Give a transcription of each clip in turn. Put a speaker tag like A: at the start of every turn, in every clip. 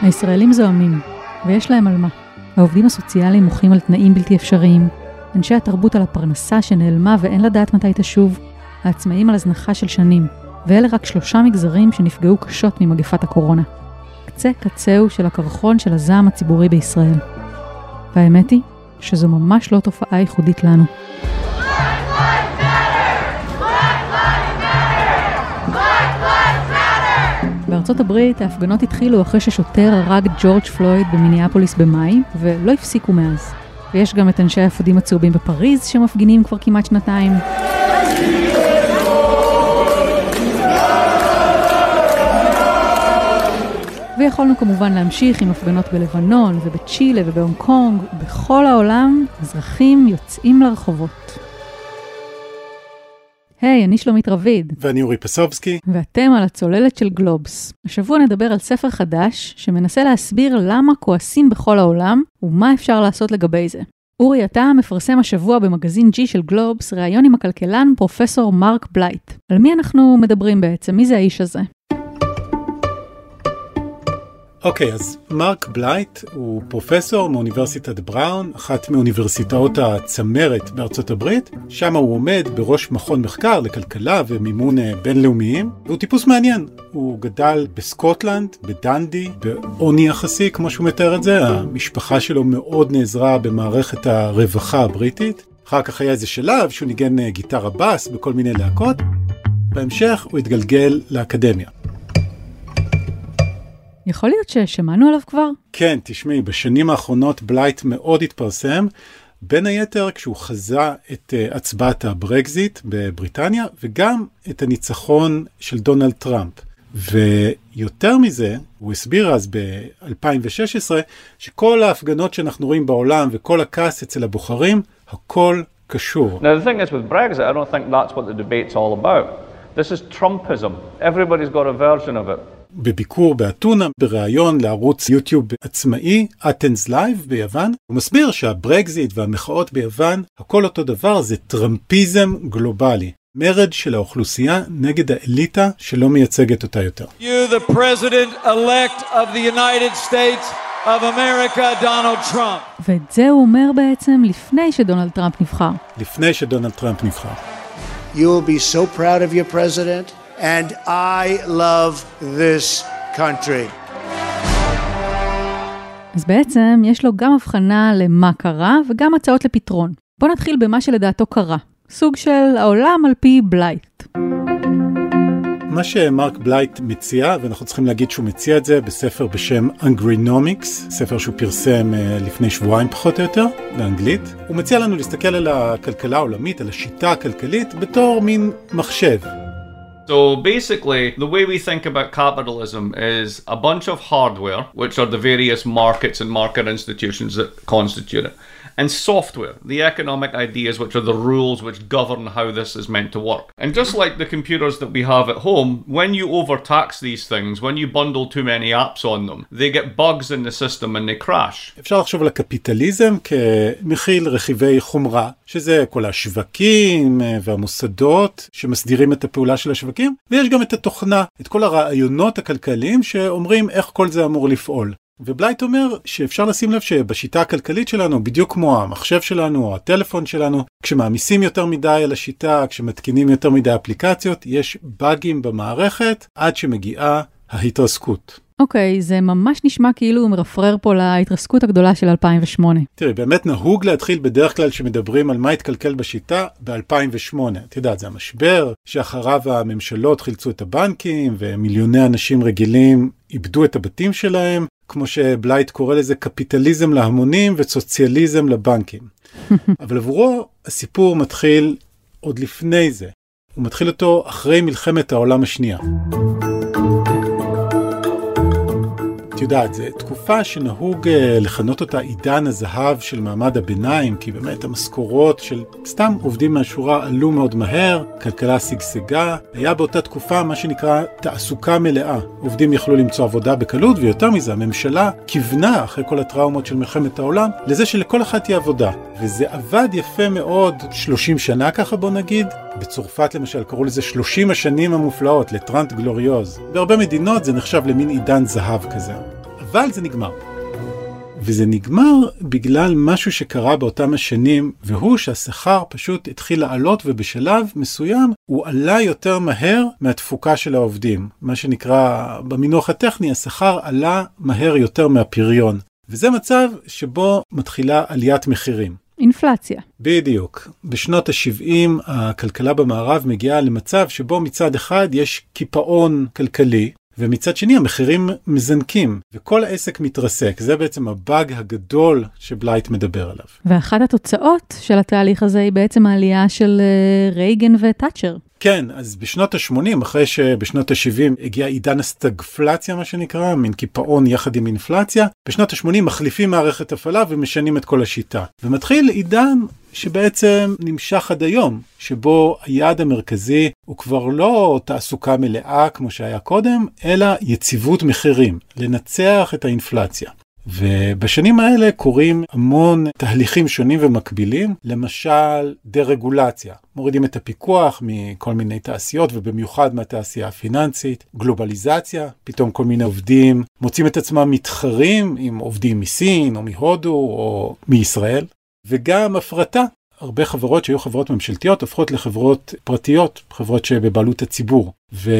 A: הישראלים זוהמים, ויש להם על מה. העובדים הסוציאליים מוחים על תנאים בלתי אפשריים, אנשי התרבות על הפרנסה שנעלמה ואין לדעת מתי תשוב, העצמאים על הזנחה של שנים, ואלה רק 3 מגזרים שנפגעו קשות ממגפת הקורונה. קצה קצהו של הקרחון של הזעם הציבורי בישראל. והאמת היא שזו ממש לא תופעה ייחודית לנו. בארצות הברית ההפגנות התחילו אחרי ששוטר הרג ג'ורג' פלויד במיניאפוליס במאי, ולא הפסיקו מאז. ויש גם את אנשי האפודים הצהובים בפריז שמפגינים כבר כמעט 2 שנתיים. ויכולנו כמובן להמשיך עם הפגנות בלבנון ובצ'ילה ובהונג קונג, ובכל העולם אזרחים יוצאים לרחובות. היי, אני שלומית רביד.
B: ואני אורי פסובסקי.
A: ואתם על הצוללת של גלובס. השבוע נדבר על ספר חדש שמנסה להסביר למה כועסים בכל העולם ומה אפשר לעשות לגבי זה. אורי, אתה מפרסם השבוע במגזין G של גלובס ראיון עם הכלכלן פרופסור מרק בלייט. על מי אנחנו מדברים בעצם? מי זה האיש הזה?
B: אוקיי, אז מרק בלייט הוא פרופסור מאוניברסיטת בראון, אחת מאוניברסיטאות הצמרת בארצות הברית. שם הוא עומד בראש מכון מחקר לכלכלה ומימון בינלאומיים, והוא טיפוס מעניין. הוא גדל בסקוטלנד, בדנדי, בעוני יחסי, כמו שהוא מתאר את זה. המשפחה שלו מאוד נעזרה במערכת הרווחה הבריטית. אחר כך היה איזה שלב שהוא ניגן גיטרה בס בכל מיני להקות. בהמשך הוא התגלגל לאקדמיה.
A: יכול להיות ששמענו עליו כבר?
B: כן, תשמעי, בשנים האחרונות בלייט מאוד התפרסם, בין היתר כשהוא חזה את הצבעת הברקזיט בבריטניה, וגם את הניצחון של דונלד טראמפ. ויותר מזה, הוא הסביר אז ב-2016, שכל ההפגנות שאנחנו רואים בעולם וכל הכעס אצל הבוחרים, הכל קשור.
C: Now the thing is with Brexit, I don't think that's what the debate's all about. This is Trumpism. Everybody's got a version of it.
B: בביקור באתונה, בראיון לערוץ יוטיוב עצמאי, אתנס לייב ביוון, הוא מסביר שהברקזיט והמחאות ביוון, הכל אותו דבר, זה טראמפיזם גלובלי. מרד של האוכלוסייה נגד האליטה שלא מייצגת אותה יותר.
D: You the president-elect of the United States of America, Donald Trump.
A: ואת זה הוא אומר בעצם לפני שדונלד טראמפ נבחר.
B: לפני שדונלד טראמפ נבחר.
E: You will be so proud of your president. And I love this country.
A: אז בעצם יש לו גם הבחנה למה קרה וגם הצעות לפתרון. בוא נתחיל במה שלדעתו קרה. סוג של העולם על פי בלייט.
B: מה שמרק בלייט מציע, ואנחנו צריכים להגיד שהוא מציע את זה בספר בשם Angrynomics, ספר שהוא פרסם לפני שבועיים פחות או יותר, באנגלית. הוא מציע לנו להסתכל על הכלכלה העולמית, על השיטה הכלכלית, בתור מין מחשב.
C: So basically, the way we think about capitalism is a bunch of hardware, which are the various markets and market institutions that constitute it, and software, the economic ideas, which are the rules which govern how this is meant to work. And just like the computers that we have at home, when you overtax these things, when you bundle too many apps on them, they get bugs in the system and they crash.
B: אפשר לחשוב על הקפיטליזם כמכיל רכיבי חומרה, שזה כל השווקים והמוסדות שמסדירים את הפעולה של השווקים, ויש גם את התוכנה, את כל הרעיונות הכלכליים שאומרים איך כל זה אמור לפעול. ובלייט אומר שאפשר לשים לב שבשיטה הכלכלית שלנו, בדיוק כמו המחשב שלנו או הטלפון שלנו, כשמעמיסים יותר מדי על השיטה, כשמתקינים יותר מדי אפליקציות, יש באגים במערכת עד שמגיעה ההתרסקות.
A: אוקיי, זה ממש נשמע כאילו הוא מרפרר פה להתרסקות הגדולה של 2008.
B: תראי, באמת נהוג להתחיל בדרך כלל שמדברים על מה התקלקל בשיטה ב-2008. את יודעת, זה המשבר שאחריו הממשלות חילצו את הבנקים, ומיליוני אנשים רגילים איבדו את הבתים שלהם, כמו שבלייט קורא לזה קפיטליזם להמונים וסוציאליזם לבנקים. אבל עבורו הסיפור מתחיל עוד לפני זה. הוא מתחיל אותו אחרי מלחמת העולם השנייה. את יודעת, זו תקופה שנהוג לכנות אותה עידן הזהב של מעמד הביניים, כי באמת המשכורות של סתם עובדים מהשורה עלו מאוד מהר, כלכלה סגסגה, היה באותה תקופה מה שנקרא תעסוקה מלאה. עובדים יכלו למצוא עבודה בקלות, ויותר מזה, הממשלה כיוונה אחרי כל הטראומות של מלחמת העולם, לזה שלכל אחת תהיה עבודה. וזה עבד יפה מאוד 30 שנה ככה בוא נגיד. בצרפת למשל קראו לזה 30 השנים המופלאות, לטרנט גלוריוז. בהרבה מדינות זה נחשב למין עידן זהב כזה. אבל זה נגמר. וזה נגמר בגלל משהו שקרה באותם השנים, והוא שהשכר פשוט התחיל לעלות, ובשלב מסוים הוא עלה יותר מהר מהתפוקה של העובדים. מה שנקרא במינוח הטכני, השכר עלה מהר יותר מהפריון. וזה מצב שבו מתחילה עליית מחירים.
A: אינפלציה.
B: בדיוק. בשנות ה-70 הכלכלה במערב מגיעה למצב שבו מצד אחד יש קיפאון כלכלי, ומצד שני המחירים מזנקים, וכל העסק מתרסק. זה בעצם הבאג הגדול שבלייט מדבר עליו.
A: ואחת התוצאות של התהליך הזה היא בעצם העלייה של רייגן וטאצ'ר.
B: כן, אז בשנות ה-80, אחרי שבשנות ה-70 הגיע עידן הסטגפלציה, מה שנקרא, מין קיפאון יחד עם אינפלציה, בשנות ה-80 מחליפים מערכת הפעלה ומשנים את כל השיטה. ומתחיל עידן שבעצם נמשך עד היום, שבו היעד המרכזי הוא כבר לא תעסוקה מלאה כמו שהיה קודם, אלא יציבות מחירים, לנצח את האינפלציה. ובשנים האלה קורים המון תהליכים שונים ומקבילים, למשל דרגולציה. מורידים את הפיקוח מכל מיני תעשיות ובמיוחד מהתעשייה הפיננסית, גלובליזציה, פתאום כל מיני עובדים מוצאים את עצמם מתחרים עם עובדים מסין או מהודו או מישראל, וגם הפרטה. הרבה חברות שהיו חברות ממשלתיות הופכות לחברות פרטיות, חברות שבבעלות הציבור.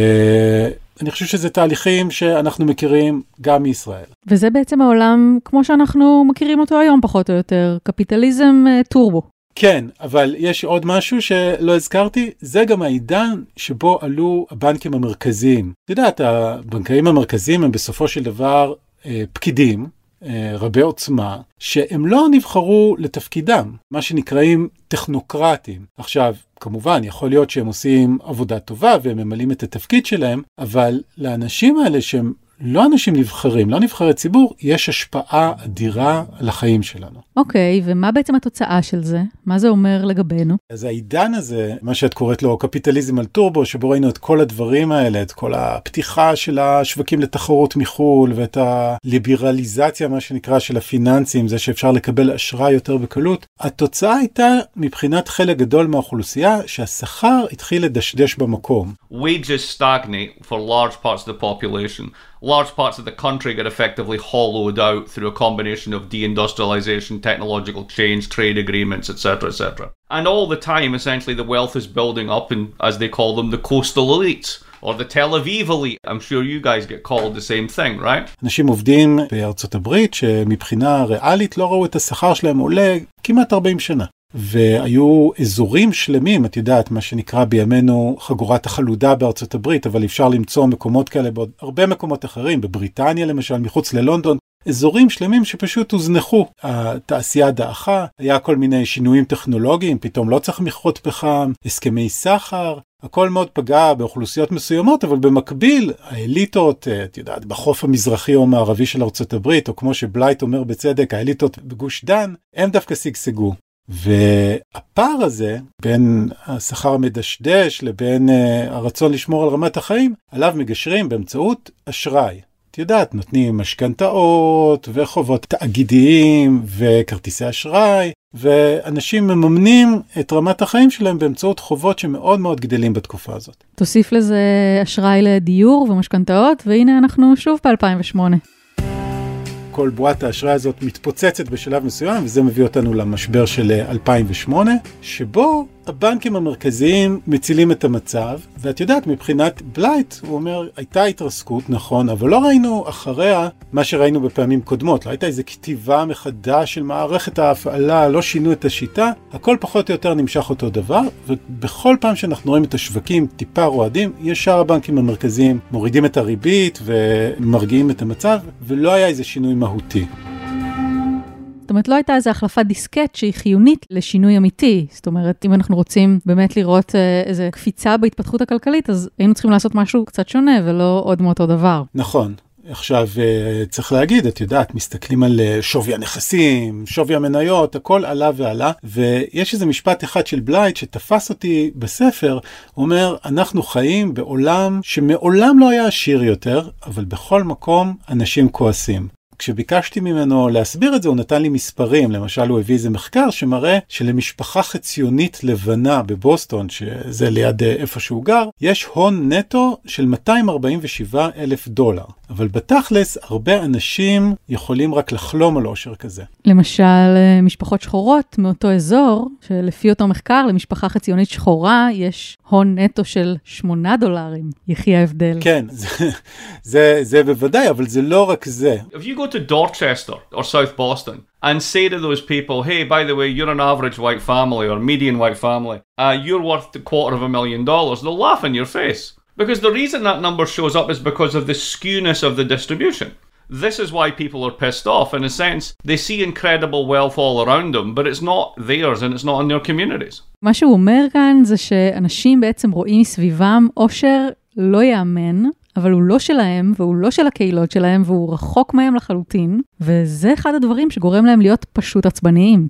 B: ואני חושב שזה תהליכים שאנחנו מכירים גם מישראל.
A: וזה בעצם העולם כמו שאנחנו מכירים אותו היום פחות או יותר, קפיטליזם טורבו.
B: כן, אבל יש עוד משהו שלא הזכרתי, זה גם העידן שבו עלו הבנקים המרכזיים. אתה יודעת, הבנקאים המרכזיים הם בסופו של דבר פקידים, רבי עוצמה, שהם לא נבחרו לתפקידם, מה שנקראים טכנוקרטים. עכשיו, כמובן, יכול להיות שהם עושים עבודה טובה והם ממלאים את התפקיד שלהם, אבל לאנשים האלה שהם לא אנשים נבחרים, לא נבחרי ציבור, יש השפעה אדירה על החיים שלנו.
A: אוקיי, ומה בעצם התוצאה של זה? מה זה אומר לגבינו?
B: אז העידן הזה, מה שאת קוראת לו קפיטליזם על טורבו, שבו ראינו את כל הדברים האלה, את כל הפתיחה של השווקים לתחרות מחול, ואת הליברליזציה, מה שנקרא, של הפיננסים, זה שאפשר לקבל אשראי יותר בקלות. התוצאה הייתה, מבחינת חלק גדול מהאוכלוסייה, שהשכר התחיל לדשדש במקום.
C: Wages stagnate for large parts of the population. Large parts of the country get effectively hollowed out through a combination of deindustrialization, technological change, trade agreements, etc., etc. And all the time, essentially, the wealth is building up in, as they call them, the coastal elites, or the Tel Aviv elite. I'm sure you guys get called the same thing, right?
B: אנשים עובדים בארצות הברית שמבחינה ריאלית לא ראו את השכר שלהם עולה כמעט 40 שנה. והיו אזורים שלמים, את יודעת, מה שנקרא בימינו חגורת החלודה בארצות הברית, אבל אפשר למצוא מקומות כאלה בעוד הרבה מקומות אחרים, בבריטניה למשל, מחוץ ללונדון, אזורים שלמים שפשוט הוזנחו. התעשייה דעכה, היה כל מיני שינויים טכנולוגיים, פתאום לא צריך מכרות פחם, הסכמי סחר, הכל מאוד פגע באוכלוסיות מסוימות, אבל במקביל, האליטות, את יודעת, בחוף המזרחי או המערבי של ארצות הברית, או כמו שבלייט אומר בצדק, האליטות בגוש דן, הם דווקא סגסגו. והפער הזה בין השכר המדשדש לבין הרצון לשמור על רמת החיים, עליו מגשרים באמצעות אשראי. את יודעת, נותנים משכנתאות וחובות תאגידיים וכרטיסי אשראי, ואנשים מממנים את רמת החיים שלהם באמצעות חובות שמאוד מאוד גדלים בתקופה הזאת.
A: תוסיף לזה אשראי לדיור ומשכנתאות, והנה אנחנו שוב ב-2008.
B: כל בועת האשראי הזאת מתפוצצת בשלב מסוים, וזה מביא אותנו למשבר של 2008, שבו הבנקים המרכזיים מצילים את המצב, ואת יודעת, מבחינת בלייט, הוא אומר, הייתה התרסקות, נכון, אבל לא ראינו אחריה מה שראינו בפעמים קודמות, לא הייתה איזו כתיבה מחדש של מערכת ההפעלה, לא שינו את השיטה, הכל פחות או יותר נמשך אותו דבר, ובכל פעם שאנחנו רואים את השווקים טיפה רועדים, ישר הבנקים המרכזיים מורידים את הריבית ומרגיעים את המצב, ולא היה איזה שינוי מהותי.
A: זאת אומרת, לא הייתה איזו החלפת דיסקט שהיא חיונית לשינוי אמיתי. זאת אומרת, אם אנחנו רוצים באמת לראות איזו קפיצה בהתפתחות הכלכלית, אז היינו צריכים לעשות משהו קצת שונה ולא עוד מאותו דבר.
B: נכון. עכשיו צריך להגיד, את יודעת, מסתכלים על שווי הנכסים, שווי המניות, הכל עלה ועלה, ויש איזה משפט אחד של בלייט שתפס אותי בספר, הוא אומר, אנחנו חיים בעולם שמעולם לא היה עשיר יותר, אבל בכל מקום אנשים כועסים. כשביקשתי ממנו להסביר את זה, הוא נתן לי מספרים. למשל, הוא הביא איזה מחקר שמראה שלמשפחה חציונית לבנה בבוסטון, שזה ליד איפה שהוא גר, יש הון נטו של $247,000. אבל בתכלס, הרבה אנשים יכולים רק לחלום על עושר כזה.
A: למשל, משפחות שחורות מאותו אזור, שלפי אותו מחקר, למשפחה חציונית שחורה, יש הון נטו של $8. יחי ההבדל.
B: כן, זה בוודאי, אבל זה לא רק זה.
C: If you go to Dorchester or South Boston and say to those people, hey, by the way, you're an average white family or median white family, you're worth $250,000, they'll laugh in your face. Because the reason that number shows up is because of the skewness of the distribution. This is why people are pissed off. In a sense, they see incredible wealth all around them, but it's not theirs and it's not in their communities.
A: מה שהוא אומר כאן זה שאנשים בעצם רואים מסביבם עושר לא יאמן, אבל הוא לא שלהם, והוא לא של הקהילות שלהם, והוא רחוק מהם לחלוטין, וזה אחד הדברים שגורם להם להיות פשוט עצבניים.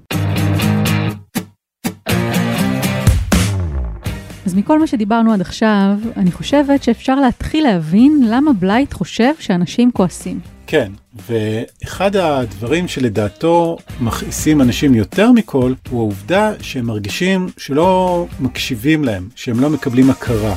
A: אז מכל מה שדיברנו עד עכשיו, אני חושבת שאפשר להתחיל להבין למה בלייט חושב שאנשים כועסים.
B: כן, ואחד הדברים שלדעתו מכעיסים אנשים יותר מכל, הוא העובדה שהם מרגישים שלא מקשיבים להם, שהם לא מקבלים הכרה.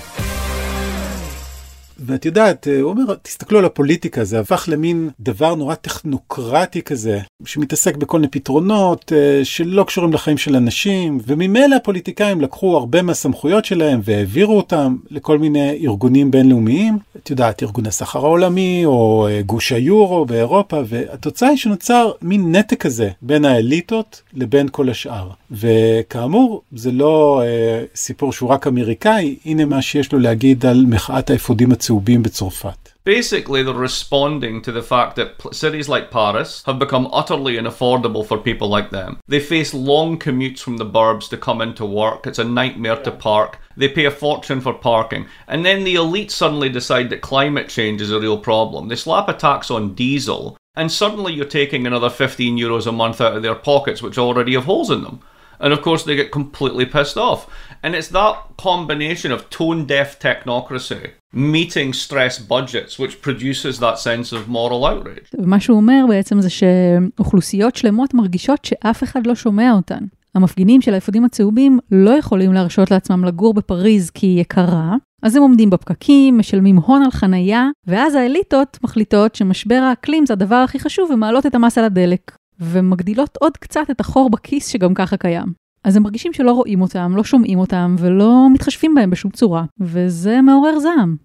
B: ואת יודעת, הוא אומר, תסתכלו על הפוליטיקה, זה הפך למין דבר נורא טכנוקרטי כזה, שמתעסק בכל מיני פתרונות שלא קשורים לחיים של אנשים, וממילא הפוליטיקאים לקחו הרבה מהסמכויות שלהם והעבירו אותם לכל מיני ארגונים בינלאומיים, את יודעת, ארגון הסחר העולמי או גוש היורו באירופה, והתוצאה היא שנוצר מין נתק כזה בין האליטות לבין כל השאר. וכאמור, זה לא סיפור שהוא רק אמריקאי, הנה מה שיש לו להגיד על מחאת האפודים הצהובים בצרפת.
C: Basically, they're responding to the fact that cities like Paris have become utterly unaffordable for people like them. They face long commutes from the burbs to come into work. It's a nightmare to park. They pay a fortune for parking. And then the elite suddenly decide that climate change is a real problem. They slap a tax on diesel, and suddenly you're taking another €15 a month out of their pockets, which already have holes in them. And of course, they get completely pissed off. And it's that combination of tone-deaf technocracy meeting stress budgets which produces that sense of moral outrage.
A: ומה שהוא אומר בעצם זה שאוכלוסיות שלמות מרגישות שאף אחד לא שומע אותן. המפגינים של האפודים הצהובים לא יכולים להרשות לעצמם לגור בפריז כי היא יקרה, אז הם עומדים בפקקים, משלמים הון על חנייה, ואז האליטות מחליטות שמשבר האקלים זה הדבר הכי חשוב ומעלות את המס על הדלק. ומגדילות עוד קצת את החור בכיס שגם ככה קיים. אז הם מרגישים שלא רואים אותם, לא שומעים אותם, ולא מתחשבים בהם בשום צורה. וזה מעורר זעם.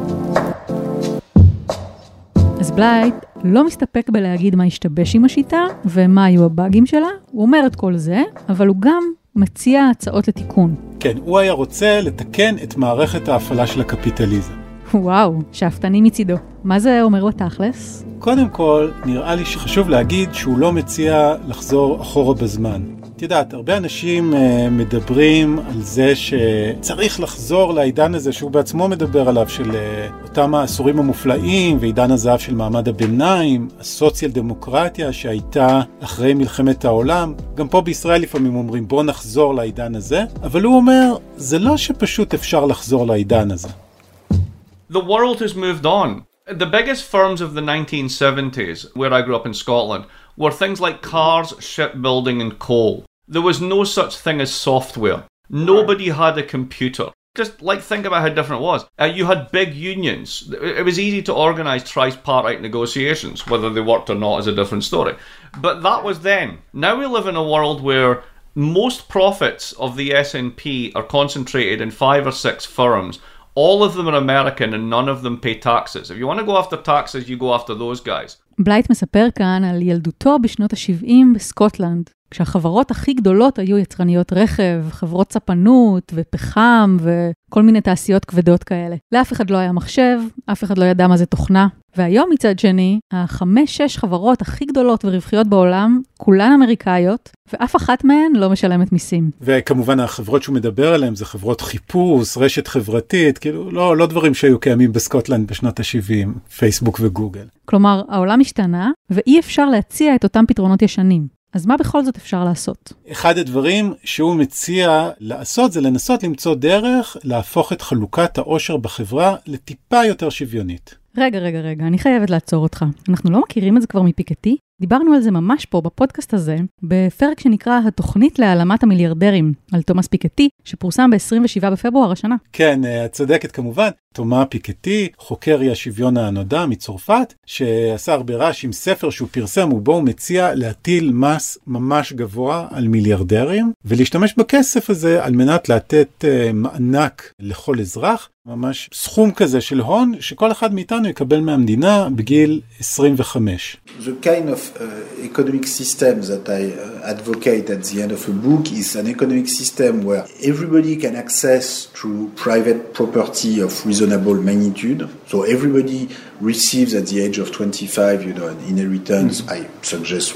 A: אז בלייט לא מסתפק בלהגיד מה השתבש עם השיטה, ומה היו הבאגים שלה. הוא אומר את כל זה, אבל הוא גם מציע הצעות לתיקון.
B: כן, הוא היה רוצה לתקן את מערכת ההפעלה של הקפיטליזם.
A: וואו, שאפתני מצידו. מה זה אומר בתכלס?
B: קודם כל, נראה לי שחשוב להגיד שהוא לא מציע לחזור אחורה בזמן. את יודעת, הרבה אנשים מדברים על זה שצריך לחזור לעידן הזה שהוא בעצמו מדבר עליו, של אותם העשורים המופלאים ועידן הזהב של מעמד הביניים, הסוציאל דמוקרטיה שהייתה אחרי מלחמת העולם. גם פה בישראל לפעמים אומרים בוא נחזור לעידן הזה, אבל הוא אומר, זה לא שפשוט אפשר לחזור לעידן הזה.
C: The world has moved on. The biggest firms of the 1970s, where I grew up in Scotland, were things like cars, shipbuilding and coal. There was no such thing as software. Nobody had a computer. Just think about how different it was. You had big unions. It was easy to organize tripartite negotiations. Whether they worked or not is a different story. But that was then. Now we live in a world where most profits of the S&P are concentrated in 5 or 6 firms. All of them are American and none of them pay taxes. If you want to go after taxes, you go after those guys.
A: בלייט מספר כאן על ילדותו בשנות ה-70 בסקוטלנד, כשהחברות הכי גדולות היו יצרניות רכב, חברות ספנות ופחם וכל מיני תעשיות כבדות כאלה. לאף אחד לא היה מחשב, אף אחד לא ידע מה זה תוכנה. והיום מצד שני, 5-6 חברות הכי גדולות ורווחיות בעולם, כולן אמריקאיות, ואף אחת מהן לא משלמת מיסים.
B: וכמובן החברות שהוא מדבר עליהן זה חברות חיפוש, רשת חברתית, כאילו לא דברים שהיו קיימים בסקוטלנד בשנות ה-70, פייסבוק וגוגל.
A: כלומר, העולם השתנה, ואי אפשר להציע את אותם פתרונות ישנים. אז מה בכל זאת אפשר לעשות?
B: אחד הדברים שהוא מציע לעשות זה לנסות למצוא דרך להפוך את חלוקת העושר בחברה לטיפה יותר שוויונית.
A: רגע, אני חייבת לעצור אותך. אנחנו לא מכירים את זה כבר מפיקטי? דיברנו על זה ממש פה בפודקאסט הזה, בפרק שנקרא התוכנית להעלמת המיליארדרים, על תומאס פיקטי, שפורסם ב-27 בפברואר השנה.
B: כן, את צודקת כמובן. תומאס פיקטי, חוקר השוויון הנודע מצרפת, שעשה הרבה רעש עם ספר שהוא פרסם, ובו הוא מציע להטיל מס ממש גבוה על מיליארדרים, ולהשתמש בכסף הזה על מנת לתת מענק לכל אזרח, ממש סכום כזה של הון, שכל אחד מאיתנו יקבל מהמדינה בגיל 25.
F: The kind of economic system that I advocate at the end of a book is an economic system where everybody can access to private property of reasonable magnitude. So everybody receives at the age of 25, an inheritance. I suggest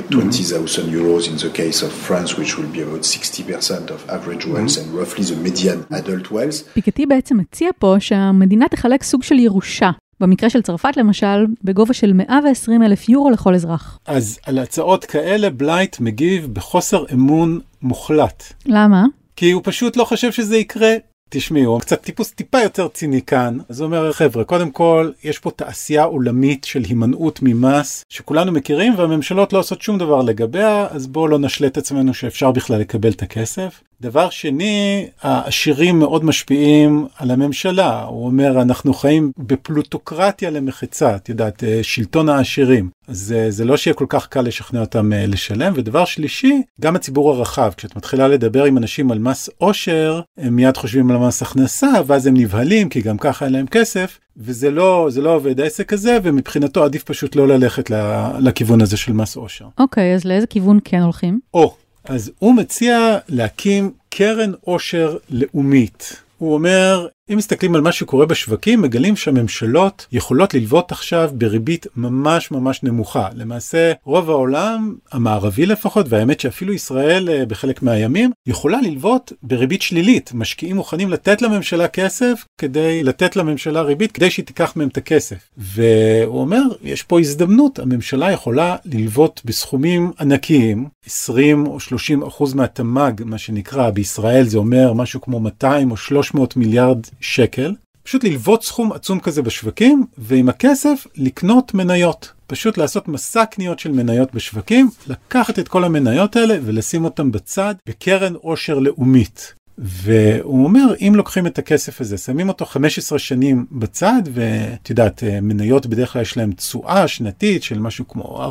F: 120,000 euros in the case of France, which will be about 60% of average wealth and roughly the median adult wealth.
A: פיקטי בעצם מציע פה שהמדינה תחלק סוג של ירושה. במקרה של צרפת למשל, בגובה של 120,000 יורו לכל אזרח.
B: אז על הצעות כאלה בלייט מגיב בחוסר אמון מוחלט.
A: למה?
B: כי הוא פשוט לא חושב שזה יקרה. תשמעו, הוא קצת טיפה יותר ציניקן. אז הוא אומר, חבר'ה, קודם כל, יש פה תעשייה עולמית של הימנעות ממס, שכולנו מכירים, והממשלות לא עושות שום דבר לגביה, אז בואו לא נשלט עצמנו שאפשר בכלל לקבל את הכסף. דבר שני, העשירים מאוד משפיעים על הממשלה. הוא אומר, אנחנו חיים בפלוטוקרטיה למחצה, את יודעת, שלטון העשירים. אז זה לא שיהיה כל כך קל לשכנע אותם לשלם. ודבר שלישי, גם הציבור הרחב, כשאת מתחילה לדבר עם אנשים על מס עושר, הם מיד חושבים על מס הכנסה, ואז הם נבהלים, כי גם ככה אין להם כסף, וזה לא עובד העסק הזה, ומבחינתו עדיף פשוט לא ללכת לכיוון הזה של מס עושר.
A: אוקיי, אז לאיזה כיוון כן הולכים?
B: אז הוא מציע להקים קרן עושר לאומית. הוא אומר, אם מסתכלים על מה שקורה בשווקים, מגלים שהממשלות יכולות ללוות עכשיו בריבית ממש ממש נמוכה. למעשה, רוב העולם, המערבי לפחות, והאמת שאפילו ישראל בחלק מהימים, יכולה ללוות בריבית שלילית. משקיעים מוכנים לתת לממשלה כסף, כדי לתת לממשלה ריבית, כדי שהיא תיקח מהם את הכסף. והוא אומר, יש פה הזדמנות, הממשלה יכולה ללוות בסכומים ענקיים, 20 או 30% מהתמ"ג, מה שנקרא, בישראל זה אומר משהו כמו 200 או 300 מיליארד שקל, פשוט ללוות סכום עצום כזה בשווקים, ועם הכסף לקנות מניות. פשוט לעשות מסע קניות של מניות בשווקים, לקחת את כל המניות האלה ולשים אותם בצד בקרן עושר לאומית. והוא אומר, אם לוקחים את הכסף הזה, שמים אותו 15 שנים בצד, ואת יודעת, מניות בדרך כלל יש להם תשואה שנתית של משהו כמו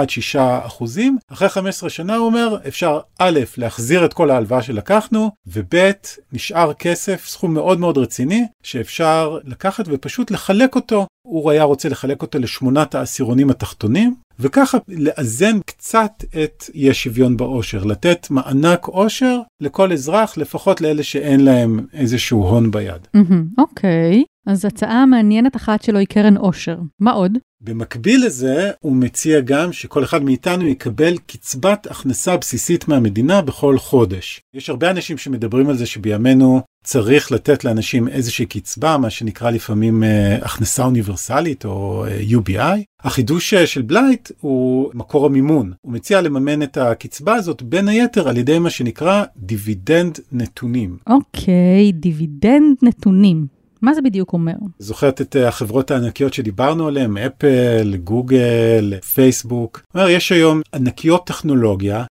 B: 4-6%. אחרי 15 שנה הוא אומר, אפשר א', להחזיר את כל ההלוואה שלקחנו, וב', נשאר כסף, סכום מאוד מאוד רציני, שאפשר לקחת ופשוט לחלק אותו. הוא היה רוצה לחלק אותו ל8 העשירונים התחתונים, וככה לאזן קצת את אי השוויון בעושר, לתת מענק עושר לכל אזרח, לפחות לאלה שאין להם איזשהו הון ביד.
A: אוקיי, אז הצעה מעניינת אחת שלו היא קרן עושר. מה עוד?
B: במקביל לזה, הוא מציע גם שכל אחד מאיתנו יקבל קצבת הכנסה בסיסית מהמדינה בכל חודש. יש הרבה אנשים שמדברים על זה שבימינו צריך לתת לאנשים איזושהי קצבה, מה שנקרא לפעמים הכנסה אוניברסלית או UBI. החידוש של בלייט הוא מקור המימון. הוא מציע לממן את הקצבה הזאת בין היתר על ידי מה שנקרא דיבידנד נתונים.
A: אוקיי, דיבידנד נתונים. מה זה בדיוק אומר?
B: זוכרת את החברות הענקיות שדיברנו עליהן, אפל, גוגל, פייסבוק. אומר, יש היום ענקיות טכנולוגיה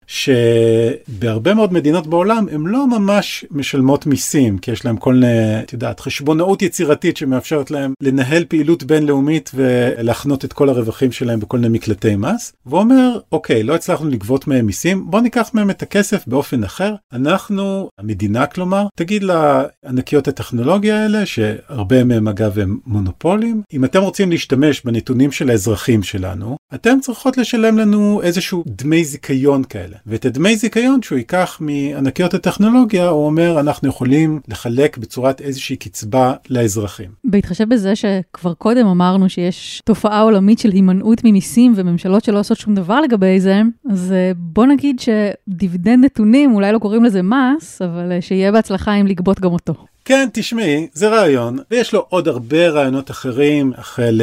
B: שבהרבה מאוד מדינות בעולם הן לא ממש משלמות מיסים, כי יש להם כל, את יודעת, חשבונאות יצירתית שמאפשרת להם לנהל פעילות בינלאומית ולהכנות את כל הרווחים שלהם בכל מיני מקלטי מס. והוא אומר, אוקיי, לא הצלחנו לגבות מהם מיסים, בוא ניקח מהם את הכסף באופן אחר. אנחנו, המדינה כלומר, תגיד לענקיות הטכנולוגיה האלה הרבה מהם אגב הם מונופולים. אם אתם רוצים להשתמש בנתונים של האזרחים שלנו, אתם צריכות לשלם לנו איזשהו דמי זיכיון כאלה. ואת הדמי זיכיון שהוא ייקח מענקיות הטכנולוגיה, הוא אומר, אנחנו יכולים לחלק בצורת איזושהי קצבה לאזרחים.
A: בהתחשב בזה שכבר קודם אמרנו שיש תופעה עולמית של הימנעות ממיסים וממשלות שלא עושות שום דבר לגבי זה, אז בוא נגיד שדיבידנד נתונים, אולי לא קוראים לזה מס, אבל שיהיה בהצלחה אם לגבות גם אותו.
B: כן, תשמעי, זה רעיון, ויש לו עוד הרבה רעיונות אחרים, החל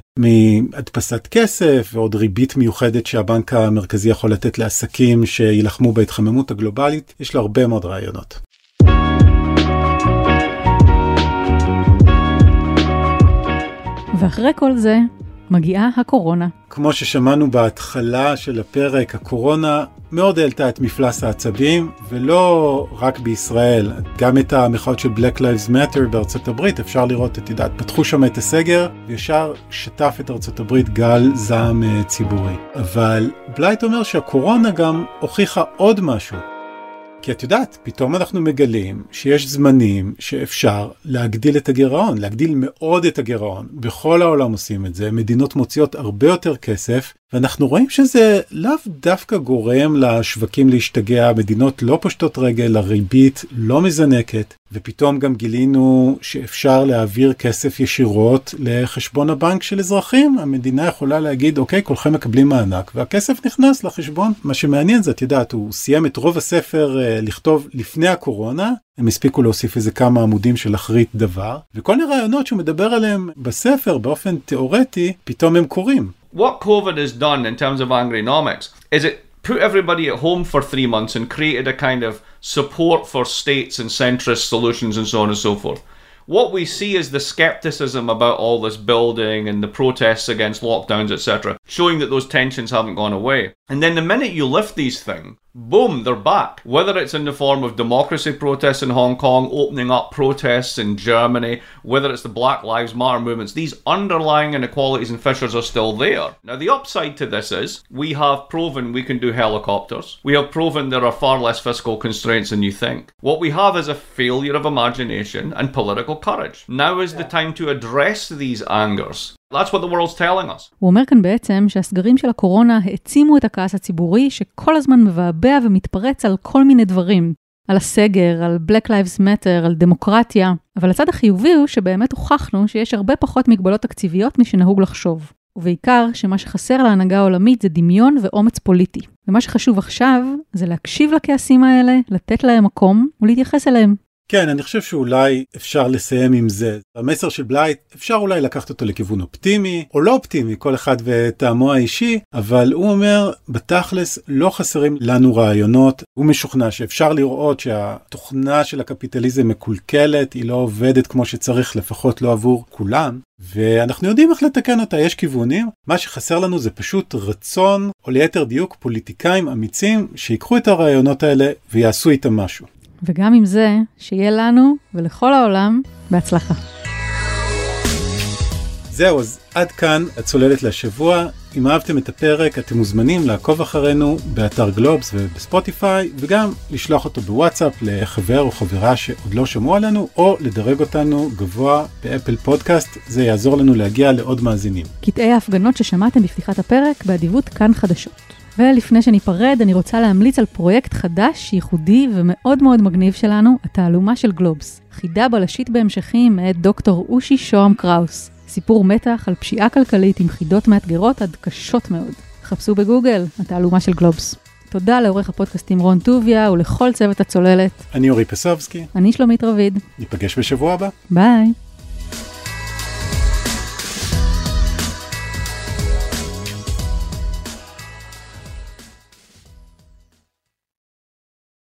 B: מהדפסת כסף ועוד ריבית מיוחדת שהבנק המרכזי יכול לתת לעסקים שילחמו בהתחממות הגלובלית, יש לו הרבה מאוד רעיונות.
A: ואחרי כל זה, מגיעה הקורונה.
B: כמו ששמענו בהתחלה של הפרק, הקורונה מאוד העלתה את מפלס העצבים, ולא רק בישראל, גם את המחאות של Black Lives Matter בארצות הברית, אפשר לראות, את יודעת, פתחו שם את הסגר, וישר שטף את ארצות הברית גל זעם ציבורי. אבל בלייט אומר שהקורונה גם הוכיחה עוד משהו. כי את יודעת, פתאום אנחנו מגלים שיש זמנים שאפשר להגדיל את הגירעון, להגדיל מאוד את הגירעון. בכל העולם עושים את זה, מדינות מוציאות הרבה יותר כסף, ואנחנו רואים שזה לאו דווקא גורם לשווקים להשתגע, מדינות לא פושטות רגל, הריבית לא מזנקת, ופתאום גם גילינו שאפשר להעביר כסף ישירות לחשבון הבנק של אזרחים. המדינה יכולה להגיד, אוקיי, כולכם מקבלים מענק, והכסף נכנס לחשבון. מה שמעניין זה, את יודעת, הוא סיים את רוב הספר לכתוב לפני הקורונה, הם הספיקו להוסיף איזה כמה עמודים של אחרית דבר, וכל הרעיונות שהוא מדבר עליהם בספר באופן תיאורטי, פתאום הם קורים.
C: What COVID has done in terms of Angrynomics is it put everybody at home for 3 months and created a kind of support for states and centrist solutions and so on and so forth. What we see is the skepticism about all this building and the protests against lockdowns, etc., showing that those tensions haven't gone away. And then the minute you lift these things, boom, they're back. Whether it's in the form of democracy protests in Hong Kong, opening up protests in Germany, whether it's the Black Lives Matter movements, these underlying inequalities and fissures are still there. Now, the upside to this is we have proven we can do helicopters. We have proven there are far less fiscal constraints than you think. What we have is a failure of imagination and political courage. Now is the time to address these angers. That's what the world's telling us.
A: הוא אומר כאן בעצם שהסגרים של הקורונה העצימו את הכעס הציבורי שכל הזמן מבעבע ומתפרץ על כל מיני דברים. על הסגר, על Black Lives Matter, על דמוקרטיה. אבל הצד החיובי הוא שבאמת הוכחנו שיש הרבה פחות מגבלות תקציביות משנהוג לחשוב. ובעיקר שמה שחסר להנהגה העולמית זה דמיון ואומץ פוליטי. ומה שחשוב עכשיו זה להקשיב לכעסים האלה, לתת להם מקום ולהתייחס אליהם.
B: כן, אני חושב שאולי אפשר לסיים עם זה. המסר של בלייט, אפשר אולי לקחת אותו לכיוון אופטימי, או לא אופטימי, כל אחד וטעמו האישי, אבל הוא אומר, בתכלס לא חסרים לנו רעיונות. הוא משוכנע שאפשר לראות שהתוכנה של הקפיטליזם מקולקלת, היא לא עובדת כמו שצריך, לפחות לא עבור כולם, ואנחנו יודעים איך לתקן אותה, יש כיוונים. מה שחסר לנו זה פשוט רצון, או ליתר דיוק פוליטיקאים אמיצים, שיקחו את הרעיונות האלה ויעשו איתם משהו.
A: וגם עם זה, שיהיה לנו ולכל העולם בהצלחה.
B: זהו, אז עד כאן הצוללת לשבוע. אם אהבתם את הפרק, אתם מוזמנים לעקוב אחרינו באתר גלובס ובספוטיפיי, וגם לשלוח אותו בוואטסאפ לחבר או חברה שעוד לא שמעו עלינו, או לדרג אותנו גבוה באפל פודקאסט. זה יעזור לנו להגיע לעוד מאזינים. קטעי ההפגנות ששמעתם בפתיחת הפרק באדיבות כאן חדשות. ולפני שניפרד, אני רוצה להמליץ על פרויקט חדש, ייחודי ומאוד מאוד מגניב שלנו, התעלומה של גלובס. חידה בלשית בהמשכים מאת דוקטור אושי שוהם קראוס. סיפור מתח על פשיעה כלכלית עם חידות מאתגרות עד קשות מאוד. חפשו בגוגל, התעלומה של גלובס. תודה לעורך הפודקאסטים רון טוביה ולכל צוות הצוללת. אני אורי פסובסקי.
A: אני שלומית רביד.
B: ניפגש בשבוע הבא.
A: ביי.